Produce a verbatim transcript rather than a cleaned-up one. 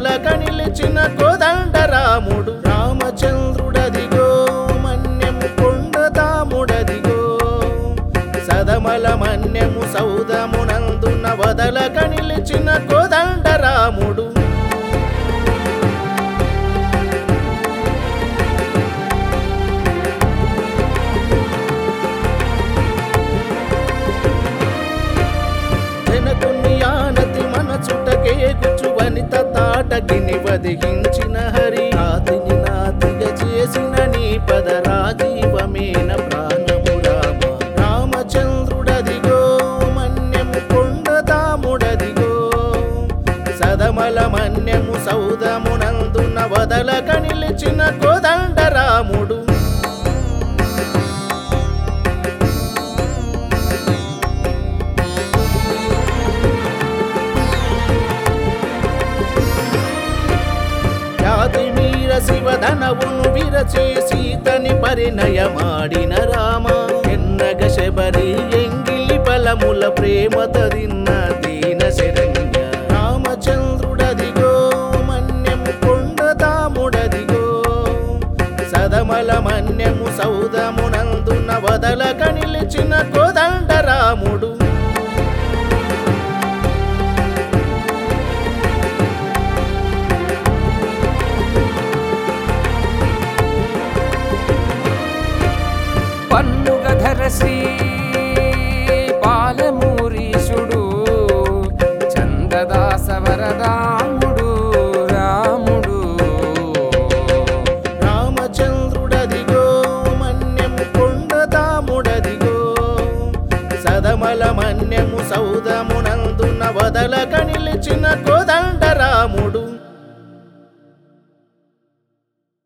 వదలక నిలిచిన కోదండ రాముడు. రామచంద్రుడదిగో మన్యము కొండదాముడదిగో సదమల మన్యము సౌదమునందున వదలక నిలిచిన కోదండ రాముడు. వెనకుని ఆనతి మన చుట్టకే గుచ్చు వనిత తాటకిని వదిలించిన హరి. నాతిని నాతిగా చేసిన నీ పద రాజీవమేన ప్రాణము రామ. రామచంద్రుడదిగో మన్యము కొండదాముడదిగో సదమల మన్యము సౌదమునందున వదలక నిలిచిన కోదండ రాముడు. మీర శివధనవును విరచే సీతని పరిణయమాడిన రామ. ఎన్నగ శబరి ఎంగిలి బలముల ప్రేమ తదిన్న దీన శరణ్య. రామచంద్రుడదిగో మన్యము కొండదాముడదిగో సదమల మన్యము సౌదమునందున వదలక నిలిచిన కోదండ రాముడు. పన్నుగధర శ్రీ పాలమూరీశుడు చందదాస వరదాముడు రాముడు. రామచంద్రుడదిగో మన్యము కొండదాముడదిగో సదమల మన్యము సౌదమునందున వదలక నిలిచిన